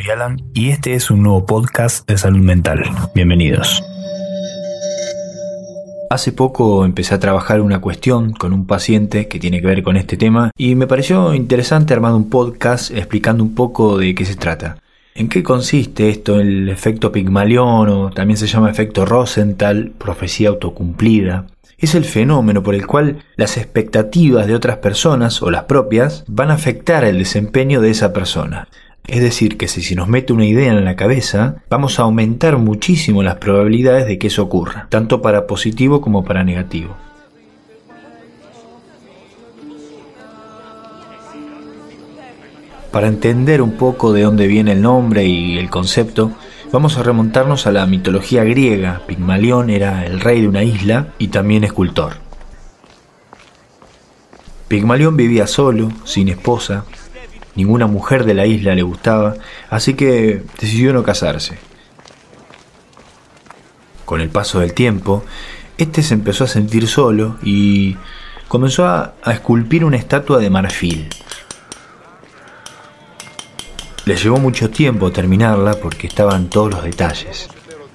soy Alan y este es un nuevo podcast de salud mental. Bienvenidos. Hace poco empecé a trabajar una cuestión con un paciente que tiene que ver con este tema y me pareció interesante armar un podcast explicando un poco de qué se trata. ¿En qué consiste esto? El efecto Pigmalión, o también se llama efecto Rosenthal, profecía autocumplida. Es el fenómeno por el cual las expectativas de otras personas o las propias van a afectar el desempeño de esa persona. Es decir, que si se nos mete una idea en la cabeza, vamos a aumentar muchísimo las probabilidades de que eso ocurra, tanto para positivo como para negativo. Para entender un poco de dónde viene el nombre y el concepto, vamos a remontarnos a la mitología griega. Pigmalión era el rey de una isla y también escultor. Pigmalión vivía solo, sin esposa. Ninguna mujer de la isla le gustaba, así que decidió no casarse. Con el paso del tiempo, este se empezó a sentir solo y comenzó a esculpir una estatua de marfil. Le llevó mucho tiempo terminarla porque estaban todos los detalles.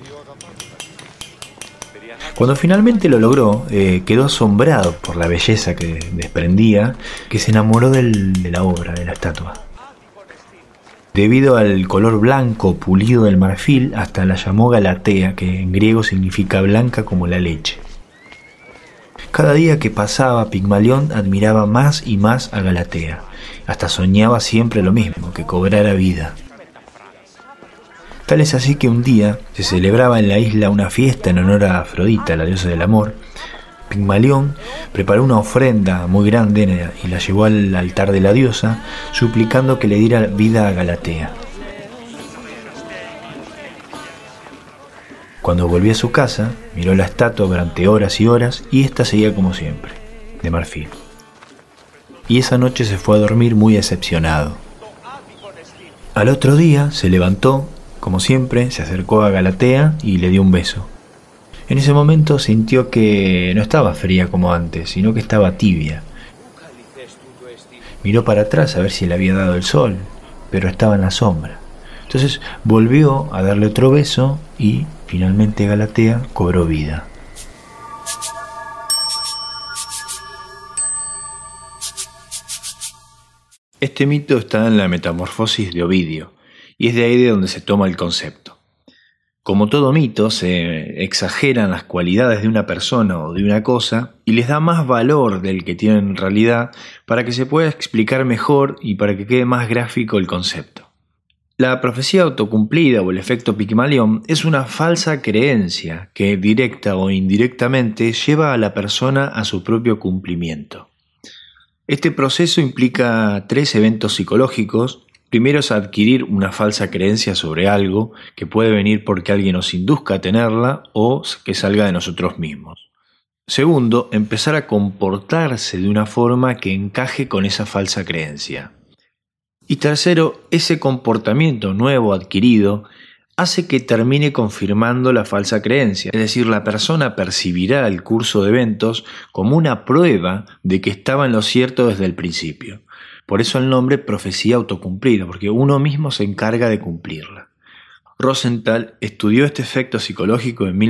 Cuando finalmente lo logró, quedó asombrado por la belleza que desprendía, que se enamoró de la obra, de la estatua. Debido al color blanco pulido del marfil, hasta la llamó Galatea, que en griego significa blanca como la leche. Cada día que pasaba, Pigmalión admiraba más y más a Galatea. Hasta soñaba siempre lo mismo, que cobrara vida. Tal es así que un día se celebraba en la isla una fiesta en honor a Afrodita, la diosa del amor. Pigmalión preparó una ofrenda muy grande y la llevó al altar de la diosa, suplicando que le diera vida a Galatea. Cuando volvió a su casa, miró la estatua durante horas y horas y ésta seguía como siempre, de marfil. Y esa noche se fue a dormir muy decepcionado. Al otro día se levantó, como siempre, se acercó a Galatea y le dio un beso. En ese momento sintió que no estaba fría como antes, sino que estaba tibia. Miró para atrás a ver si le había dado el sol, pero estaba en la sombra. Entonces volvió a darle otro beso y finalmente Galatea cobró vida. Este mito está en la Metamorfosis de Ovidio, y es de ahí de donde se toma el concepto. Como todo mito, se exageran las cualidades de una persona o de una cosa y les da más valor del que tienen en realidad para que se pueda explicar mejor y para que quede más gráfico el concepto. La profecía autocumplida o el efecto Pigmalión es una falsa creencia que directa o indirectamente lleva a la persona a su propio cumplimiento. Este proceso implica 3 eventos psicológicos. Primero es adquirir una falsa creencia sobre algo, que puede venir porque alguien nos induzca a tenerla o que salga de nosotros mismos. Segundo, empezar a comportarse de una forma que encaje con esa falsa creencia. Y tercero, ese comportamiento nuevo adquirido hace que termine confirmando la falsa creencia. Es decir, la persona percibirá el curso de eventos como una prueba de que estaba en lo cierto desde el principio. Por eso el nombre profecía autocumplida, porque uno mismo se encarga de cumplirla. Rosenthal estudió este efecto psicológico en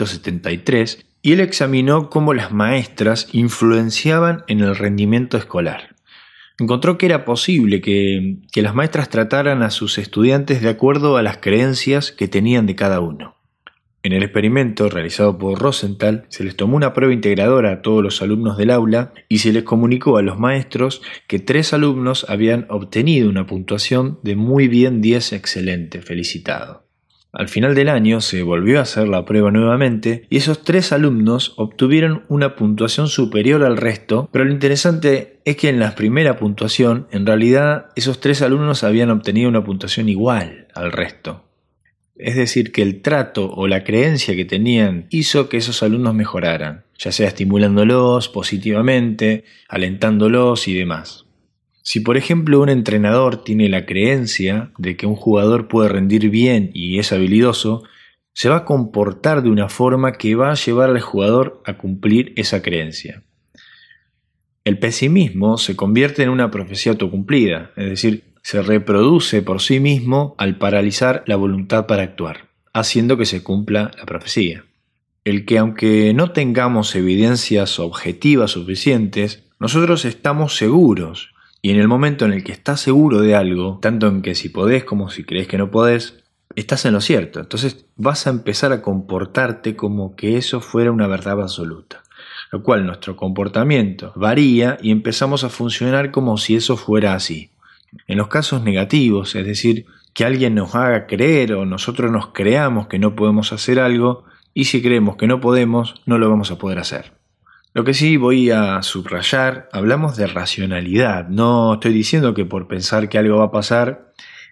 1973 y él examinó cómo las maestras influenciaban en el rendimiento escolar. Encontró que era posible que las maestras trataran a sus estudiantes de acuerdo a las creencias que tenían de cada uno. En el experimento realizado por Rosenthal, se les tomó una prueba integradora a todos los alumnos del aula y se les comunicó a los maestros que 3 alumnos habían obtenido una puntuación de muy bien 10 excelente, felicitado. Al final del año se volvió a hacer la prueba nuevamente y esos 3 alumnos obtuvieron una puntuación superior al resto, pero lo interesante es que en la primera puntuación, en realidad, esos 3 alumnos habían obtenido una puntuación igual al resto. Es decir, que el trato o la creencia que tenían hizo que esos alumnos mejoraran, ya sea estimulándolos positivamente, alentándolos y demás. Si por ejemplo un entrenador tiene la creencia de que un jugador puede rendir bien y es habilidoso, se va a comportar de una forma que va a llevar al jugador a cumplir esa creencia. El pesimismo se convierte en una profecía autocumplida, es decir, se reproduce por sí mismo al paralizar la voluntad para actuar, haciendo que se cumpla la profecía. El que aunque no tengamos evidencias objetivas suficientes, nosotros estamos seguros, y en el momento en el que estás seguro de algo, tanto en que si podés como si crees que no podés, estás en lo cierto. Entonces vas a empezar a comportarte como que eso fuera una verdad absoluta, lo cual nuestro comportamiento varía y empezamos a funcionar como si eso fuera así. En los casos negativos, es decir, que alguien nos haga creer o nosotros nos creamos que no podemos hacer algo, y si creemos que no podemos, no lo vamos a poder hacer. Lo que sí voy a subrayar, hablamos de racionalidad. No estoy diciendo que por pensar que algo va a pasar.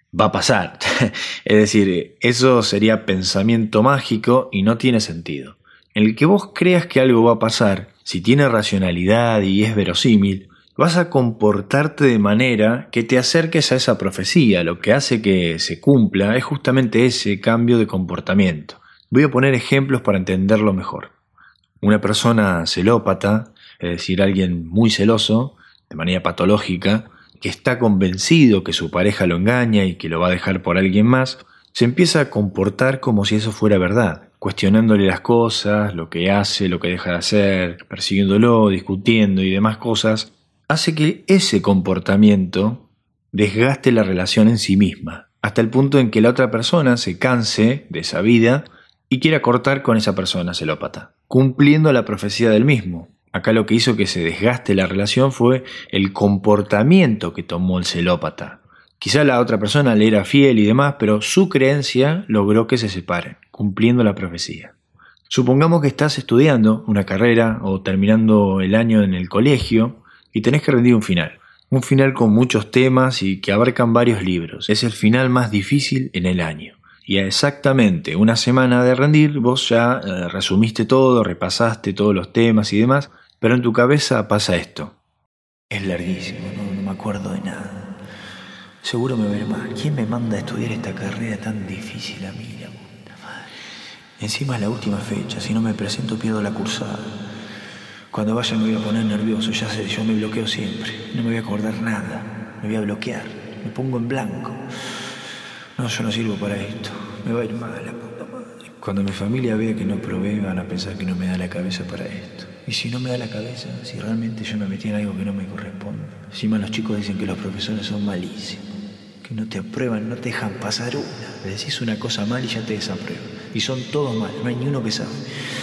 Es decir, eso sería pensamiento mágico y no tiene sentido. El que vos creas que algo va a pasar, si tiene racionalidad y es verosímil, vas a comportarte de manera que te acerques a esa profecía. Lo que hace que se cumpla es justamente ese cambio de comportamiento. Voy a poner ejemplos para entenderlo mejor. Una persona celópata, es decir, alguien muy celoso, de manera patológica, que está convencido que su pareja lo engaña y que lo va a dejar por alguien más, se empieza a comportar como si eso fuera verdad, cuestionándole las cosas, lo que hace, lo que deja de hacer, persiguiéndolo, discutiendo y demás cosas, hace que ese comportamiento desgaste la relación en sí misma, hasta el punto en que la otra persona se canse de esa vida y quiera cortar con esa persona celópata, cumpliendo la profecía del mismo. Acá lo que hizo que se desgaste la relación fue el comportamiento que tomó el celópata. Quizá la otra persona le era fiel y demás, pero su creencia logró que se separen, cumpliendo la profecía. Supongamos que estás estudiando una carrera o terminando el año en el colegio y tenés que rendir un final con muchos temas y que abarcan varios libros. Es el final más difícil en el año. Y a exactamente una semana de rendir, vos ya resumiste todo, repasaste todos los temas y demás, pero en tu cabeza pasa esto. Es larguísimo, no me acuerdo de nada. Seguro me veré mal. ¿Quién me manda a estudiar esta carrera tan difícil a mí, la puta madre? Encima es la última fecha, si no me presento pierdo la cursada. Cuando vaya me voy a poner nervioso, ya sé, yo me bloqueo siempre. No me voy a acordar nada, me voy a bloquear, me pongo en blanco. No, yo no sirvo para esto. Me va a ir mal, la puta madre. Cuando mi familia vea que no probé, van a pensar que no me da la cabeza para esto. Y si no me da la cabeza, si realmente yo me metí en algo que no me corresponde. Encima los chicos dicen que los profesores son malísimos, que no te aprueban, no te dejan pasar una. Le decís una cosa mal y ya te desaprueban. Y son todos mal, no hay ni uno que sabe.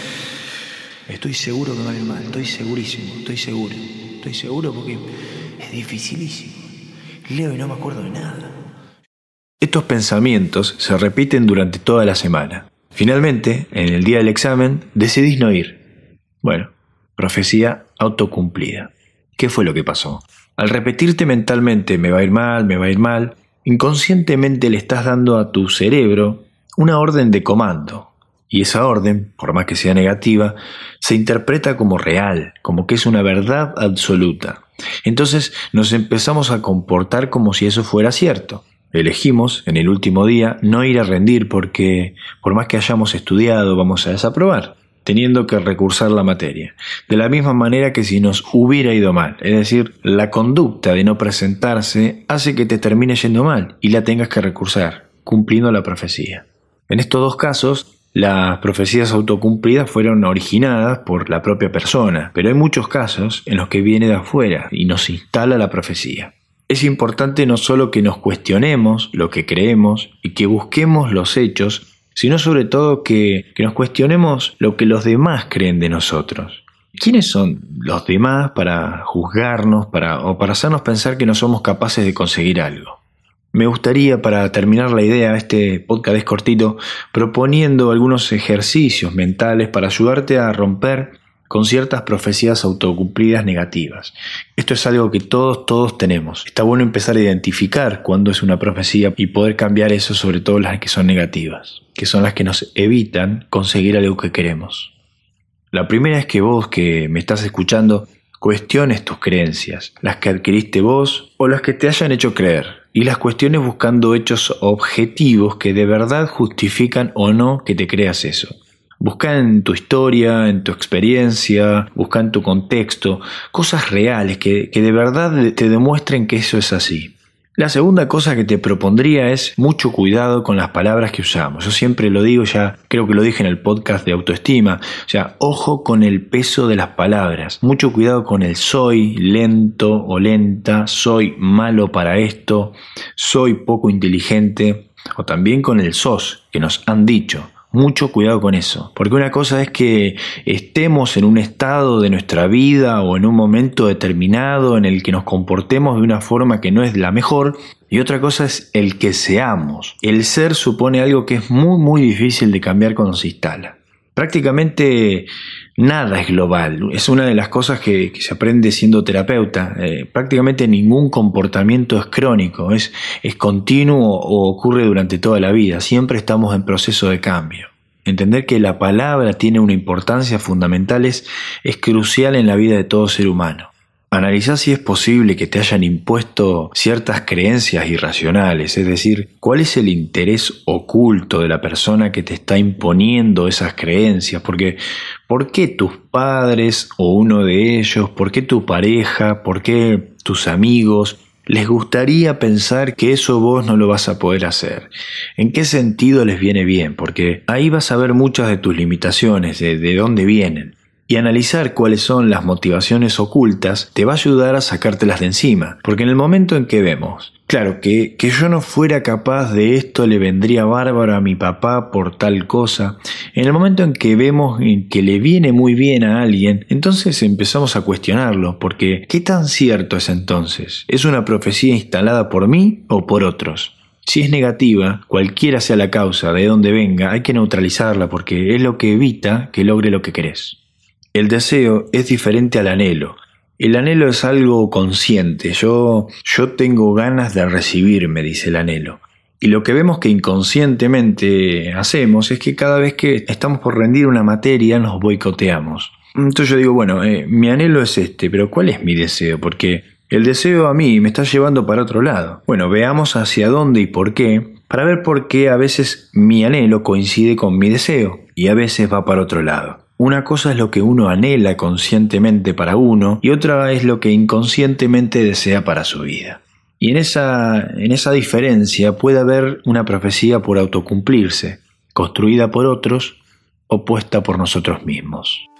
Estoy seguro que me va a ir mal, estoy segurísimo, estoy seguro. Estoy seguro porque es dificilísimo. Leo y no me acuerdo de nada. Estos pensamientos se repiten durante toda la semana. Finalmente, en el día del examen, decidís no ir. Bueno, profecía autocumplida. ¿Qué fue lo que pasó? Al repetirte mentalmente me va a ir mal, inconscientemente le estás dando a tu cerebro una orden de comando. Y esa orden, por más que sea negativa, se interpreta como real, como que es una verdad absoluta. Entonces nos empezamos a comportar como si eso fuera cierto. Elegimos, en el último día, no ir a rendir porque, por más que hayamos estudiado, vamos a desaprobar, teniendo que recursar la materia. De la misma manera que si nos hubiera ido mal. Es decir, la conducta de no presentarse hace que te termine yendo mal y la tengas que recursar, cumpliendo la profecía. En estos dos casos, las profecías autocumplidas fueron originadas por la propia persona, pero hay muchos casos en los que viene de afuera y nos instala la profecía. Es importante no solo que nos cuestionemos lo que creemos y que busquemos los hechos, sino sobre todo que nos cuestionemos lo que los demás creen de nosotros. ¿Quiénes son los demás para juzgarnos o para hacernos pensar que no somos capaces de conseguir algo? Me gustaría, para terminar la idea, este podcast es cortito, proponiendo algunos ejercicios mentales para ayudarte a romper con ciertas profecías autocumplidas negativas. Esto es algo que todos tenemos. Está bueno empezar a identificar cuándo es una profecía y poder cambiar eso, sobre todo las que son negativas, que son las que nos evitan conseguir algo que queremos. La primera es que vos, que me estás escuchando, cuestiones tus creencias, las que adquiriste vos o las que te hayan hecho creer, y las cuestiones buscando hechos objetivos que de verdad justifican o no que te creas eso. Busca en tu historia, en tu experiencia, busca en tu contexto, cosas reales que de verdad te demuestren que eso es así. La segunda cosa que te propondría es mucho cuidado con las palabras que usamos. Yo siempre lo digo, ya creo que lo dije en el podcast de autoestima. O sea, ojo con el peso de las palabras. Mucho cuidado con el soy lento o lenta, soy malo para esto, soy poco inteligente, o también con el sos que nos han dicho. Mucho cuidado con eso, porque una cosa es que estemos en un estado de nuestra vida o en un momento determinado en el que nos comportemos de una forma que no es la mejor, y otra cosa es el que seamos. El ser supone algo que es muy difícil de cambiar cuando se instala. Prácticamente nada es global, es una de las cosas que se aprende siendo terapeuta. Prácticamente ningún comportamiento es crónico, es continuo o ocurre durante toda la vida, siempre estamos en proceso de cambio. Entender que la palabra tiene una importancia fundamental es crucial en la vida de todo ser humano. Analizá si es posible que te hayan impuesto ciertas creencias irracionales, es decir, cuál es el interés oculto de la persona que te está imponiendo esas creencias, porque ¿por qué tus padres o uno de ellos, por qué tu pareja, por qué tus amigos les gustaría pensar que eso vos no lo vas a poder hacer? ¿En qué sentido les viene bien? Porque ahí vas a ver muchas de tus limitaciones, de dónde vienen. Y analizar cuáles son las motivaciones ocultas te va a ayudar a sacártelas de encima. Porque en el momento en que vemos, claro, que yo no fuera capaz de esto le vendría bárbaro a mi papá por tal cosa. En el momento en que vemos que le viene muy bien a alguien, entonces empezamos a cuestionarlo. Porque ¿qué tan cierto es entonces? ¿Es una profecía instalada por mí o por otros? Si es negativa, cualquiera sea la causa, de dónde venga, hay que neutralizarla porque es lo que evita que logre lo que querés. El deseo es diferente al anhelo. El anhelo es algo consciente. Yo tengo ganas de recibir, me dice el anhelo. Y lo que vemos que inconscientemente hacemos es que cada vez que estamos por rendir una materia nos boicoteamos. Entonces yo digo, bueno, mi anhelo es este, pero ¿cuál es mi deseo? Porque el deseo a mí me está llevando para otro lado. Bueno, veamos hacia dónde y por qué, para ver por qué a veces mi anhelo coincide con mi deseo y a veces va para otro lado. Una cosa es lo que uno anhela conscientemente para uno y otra es lo que inconscientemente desea para su vida. Y en esa diferencia puede haber una profecía por autocumplirse, construida por otros o puesta por nosotros mismos.